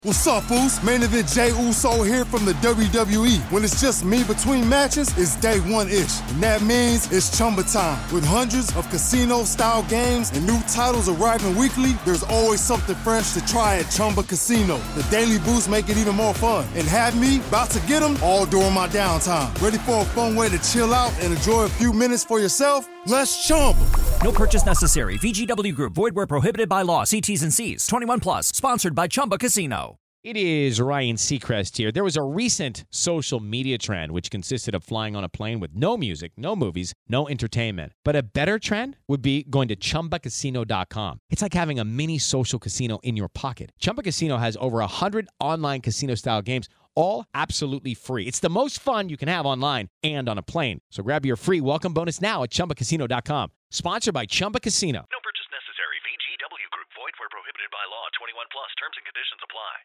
What's up, Boost? Main event Jey Uso here from the WWE. When it's just me between matches, it's day one-ish. And that means it's Chumba time. With hundreds of casino-style games and new titles arriving weekly, there's always something fresh to try at Chumba Casino. The Daily Boost make it even more fun. And have me about to get them all during my downtime. Ready for a fun way to chill out and enjoy a few minutes for yourself? Let's Chumba. No purchase necessary. VGW Group. Void where prohibited by law. See T's and C's. 21 plus. Sponsored by Chumba Casino. It is Ryan Seacrest here. There was a recent social media trend which consisted of flying on a plane with no music, no movies, no entertainment. But a better trend would be going to ChumbaCasino.com. It's like having a mini social casino in your pocket. Chumba Casino has over 100 online casino-style games, all absolutely free. It's the most fun you can have online and on a plane. So grab your free welcome bonus now at ChumbaCasino.com. Sponsored by Chumba Casino. No purchase necessary. VGW Group. Void where prohibited by law. 21 plus. Terms and conditions apply.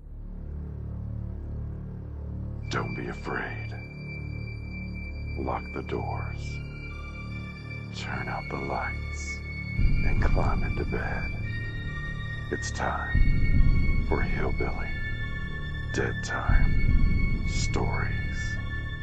Don't be afraid. Lock the doors. Turn out the lights. And climb into bed. It's time for Hillbilly Dead Time Stories.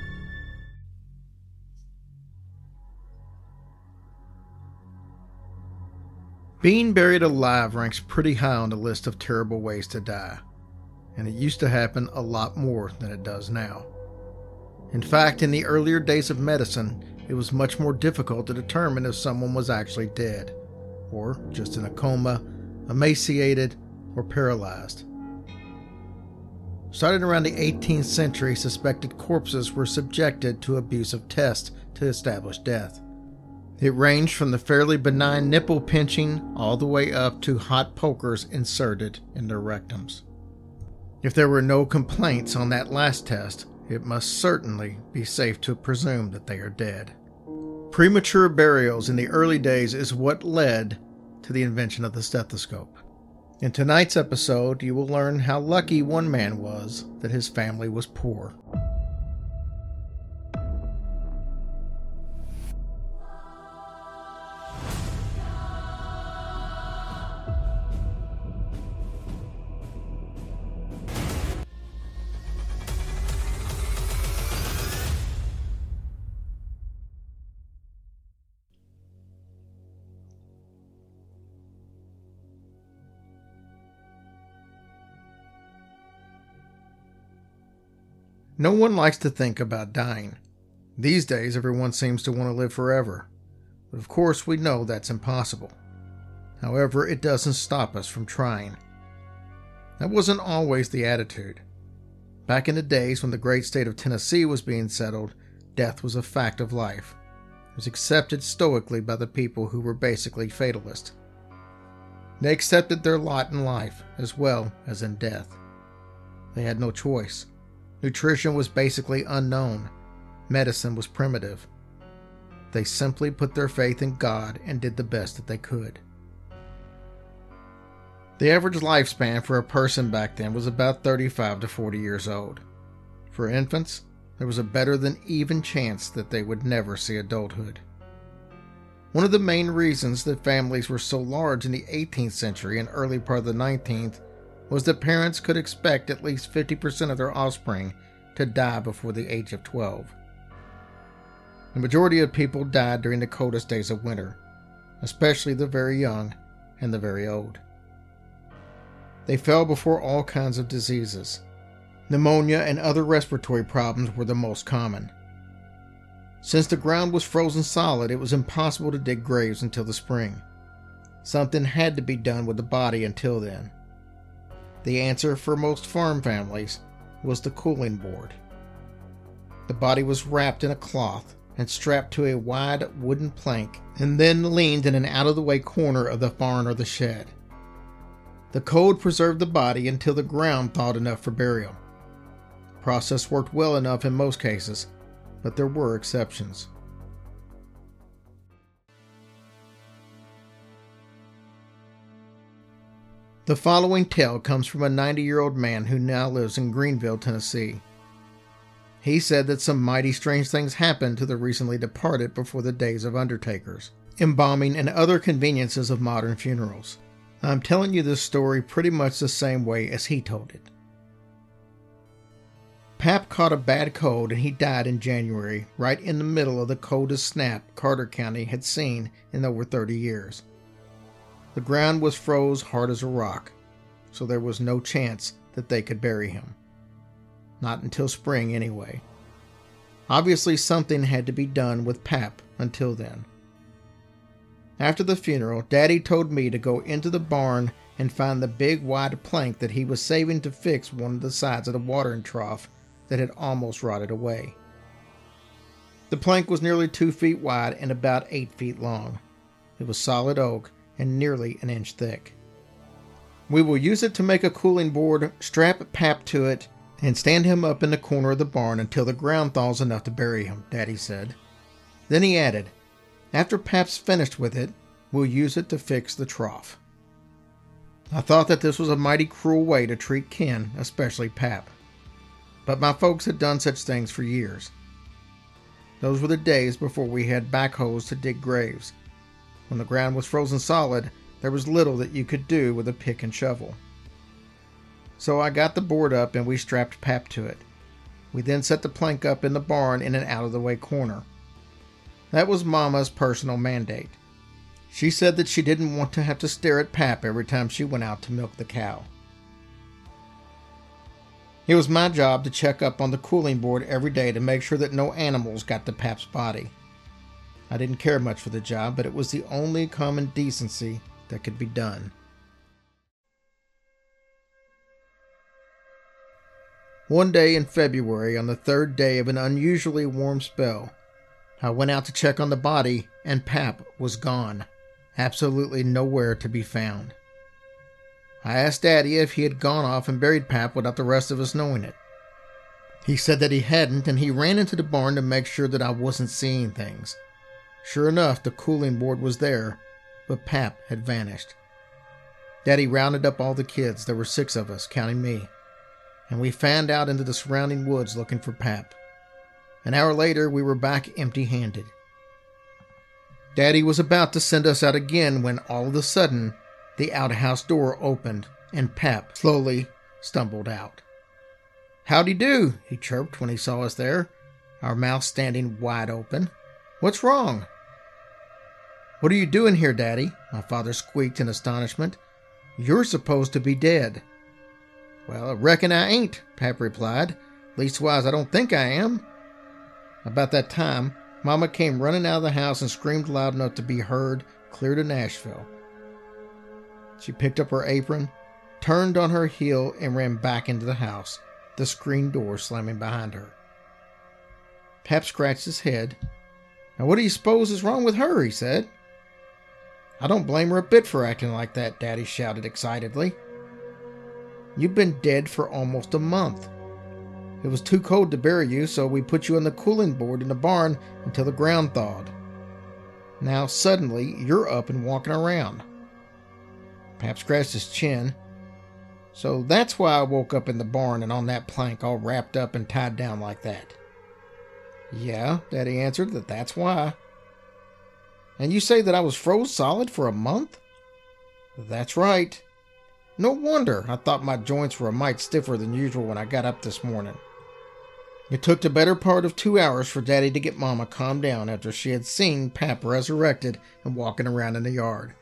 Being buried alive ranks pretty high on the list of terrible ways to die. And it used to happen a lot more than it does now. In fact, in the earlier days of medicine, it was much more difficult to determine if someone was actually dead, or just in a coma, emaciated, or paralyzed. Starting around the 18th century, suspected corpses were subjected to abusive tests to establish death. It ranged from the fairly benign nipple pinching all the way up to hot pokers inserted in their rectums. If there were no complaints on that last test, it must certainly be safe to presume that they are dead. Premature burials in the early days is what led to the invention of the stethoscope. In tonight's episode, you will learn how lucky one man was that his family was poor. No one likes to think about dying. These days, everyone seems to want to live forever. But of course, we know that's impossible. However, it doesn't stop us from trying. That wasn't always the attitude. Back in the days when the great state of Tennessee was being settled, death was a fact of life. It was accepted stoically by the people who were basically fatalists. They accepted their lot in life as well as in death. They had no choice. Nutrition was basically unknown. Medicine was primitive. They simply put their faith in God and did the best that they could. The average lifespan for a person back then was about 35 to 40 years old. For infants, there was a better than even chance that they would never see adulthood. One of the main reasons that families were so large in the 18th century and early part of the 19th was that parents could expect at least 50% of their offspring to die before the age of 12. The majority of people died during the coldest days of winter, especially the very young and the very old. They fell before all kinds of diseases. Pneumonia and other respiratory problems were the most common. Since the ground was frozen solid, it was impossible to dig graves until the spring. Something had to be done with the body until then. The answer for most farm families was the cooling board. The body was wrapped in a cloth and strapped to a wide wooden plank and then leaned in an out-of-the-way corner of the barn or the shed. The cold preserved the body until the ground thawed enough for burial. The process worked well enough in most cases, but there were exceptions. The following tale comes from a 90-year-old man who now lives in Greenville, Tennessee. He said that some mighty strange things happened to the recently departed before the days of undertakers, embalming, and other conveniences of modern funerals. I'm telling you this story pretty much the same way as he told it. Pap caught a bad cold and he died in January, right in the middle of the coldest snap Carter County had seen in over 30 years. The ground was froze hard as a rock, so there was no chance that they could bury him. Not until spring, anyway. Obviously, something had to be done with Pap until then. After the funeral, Daddy told me to go into the barn and find the big wide plank that he was saving to fix one of the sides of the watering trough that had almost rotted away. The plank was nearly 2 feet wide and about 8 feet long. It was solid oak and nearly an inch thick. We will use it to make a cooling board, strap Pap to it, and stand him up in the corner of the barn until the ground thaws enough to bury him, Daddy said. Then he added, after Pap's finished with it, we'll use it to fix the trough. I thought that this was a mighty cruel way to treat kin, especially Pap. But my folks had done such things for years. Those were the days before we had backhoes to dig graves. When the ground was frozen solid, there was little that you could do with a pick and shovel. So I got the board up and we strapped Pap to it. We then set the plank up in the barn in an out-of-the-way corner. That was Mama's personal mandate. She said that she didn't want to have to stare at Pap every time she went out to milk the cow. It was my job to check up on the cooling board every day to make sure that no animals got to Pap's body. I didn't care much for the job, but it was the only common decency that could be done. One day in February, on the third day of an unusually warm spell, I went out to check on the body, and Pap was gone. Absolutely nowhere to be found. I asked Daddy if he had gone off and buried Pap without the rest of us knowing it. He said that he hadn't, and he ran into the barn to make sure that I wasn't seeing things. Sure enough, the cooling board was there, but Pap had vanished. Daddy rounded up all the kids, there were 6 of us, counting me, and we fanned out into the surrounding woods looking for Pap. An hour later, we were back empty-handed. Daddy was about to send us out again when all of a sudden, the outhouse door opened and Pap slowly stumbled out. "Howdy do," he chirped when he saw us there, our mouths standing wide open. "What's wrong?" "What are you doing here, Daddy?" my father squeaked in astonishment. "You're supposed to be dead." "Well, I reckon I ain't," Pap replied. "Leastwise, I don't think I am." About that time, Mama came running out of the house and screamed loud enough to be heard clear to Nashville. She picked up her apron, turned on her heel, and ran back into the house, the screen door slamming behind her. Pap scratched his head. "Now what do you suppose is wrong with her?" he said. "I don't blame her a bit for acting like that," Daddy shouted excitedly. "You've been dead for almost a month. It was too cold to bury you, so we put you on the cooling board in the barn until the ground thawed. Now suddenly you're up and walking around." Pap scratched his chin. "So that's why I woke up in the barn and on that plank all wrapped up and tied down like that." "Yeah," Daddy answered, "that's why." "And you say that I was froze solid for a month?" "That's right. No wonder. I thought my joints were a mite stiffer than usual when I got up this morning." It took the better part of 2 hours for Daddy to get Mama calmed down after she had seen Pap resurrected and walking around in the yard.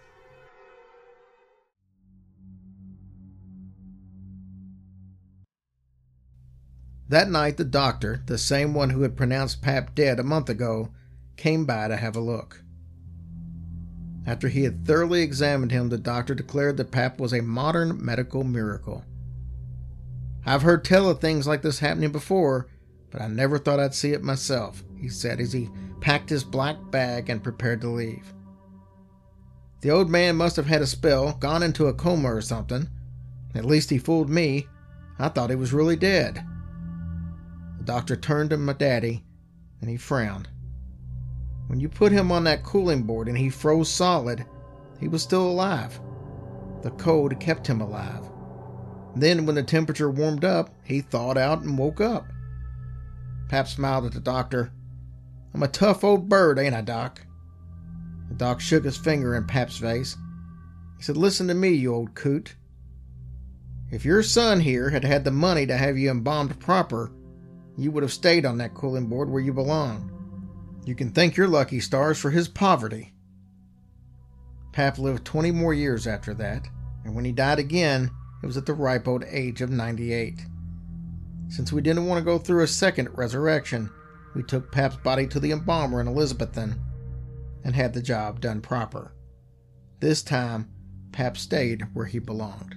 That night, the doctor, the same one who had pronounced Pap dead a month ago, came by to have a look. After he had thoroughly examined him, the doctor declared that Pap was a modern medical miracle. "I've heard tell of things like this happening before, but I never thought I'd see it myself," he said as he packed his black bag and prepared to leave. "The old man must have had a spell, gone into a coma or something. At least he fooled me. I thought he was really dead." The doctor turned to my daddy, and he frowned. "When you put him on that cooling board and he froze solid, he was still alive. The cold kept him alive. Then when the temperature warmed up, he thawed out and woke up." Pap smiled at the doctor. "I'm a tough old bird, ain't I, Doc?" The doc shook his finger in Pap's face. He said, "Listen to me, you old coot. If your son here had had the money to have you embalmed proper, you would have stayed on that cooling board where you belong. You can thank your lucky stars for his poverty." Pap lived 20 more years after that, and when he died again, it was at the ripe old age of 98. Since we didn't want to go through a second resurrection, we took Pap's body to the embalmer in Elizabethton and had the job done proper. This time, Pap stayed where he belonged.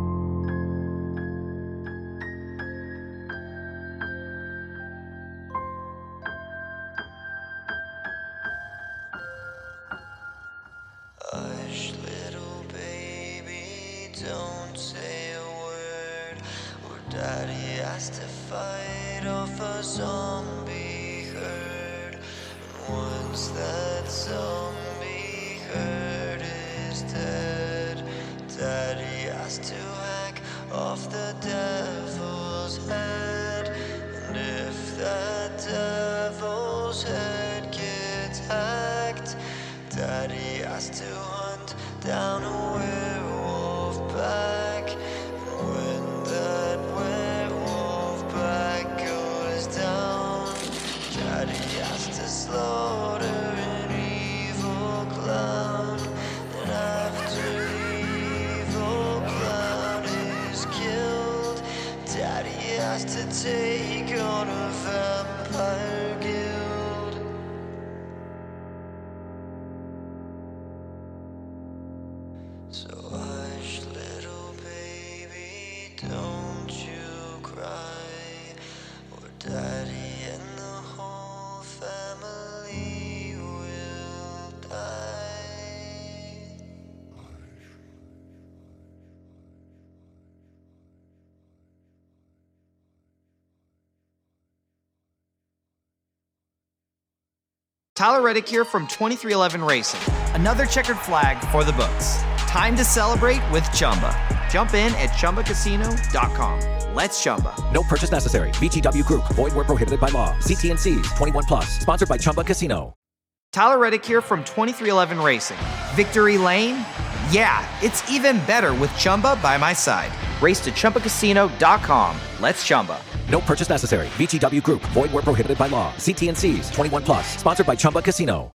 Hush, little baby, don't say a word. Or Daddy has to fight off a zombie herd. And once that zombie herd is dead, Daddy has to hack off the devil's head. And if that devil's head gets hacked, Daddy has to hunt down a werewolf pack. And when that werewolf pack goes down, Daddy has to slaughter an evil clown. And after the evil clown is killed, Daddy has to take on a vampire guild. So hush, little baby, don't you cry, or Daddy and the whole family will die. Tyler Reddick here from 2311 Racing. Another checkered flag for the books. Time to celebrate with Chumba. Jump in at ChumbaCasino.com. Let's Chumba. No purchase necessary. VGW Group. Void where prohibited by law. See T&Cs. 21 plus. Sponsored by Chumba Casino. Tyler Reddick here from 2311 Racing. Victory Lane? Yeah, it's even better with Chumba by my side. Race to ChumbaCasino.com. Let's Chumba. No purchase necessary. VGW Group. Void where prohibited by law. See T&Cs. 21 plus. Sponsored by Chumba Casino.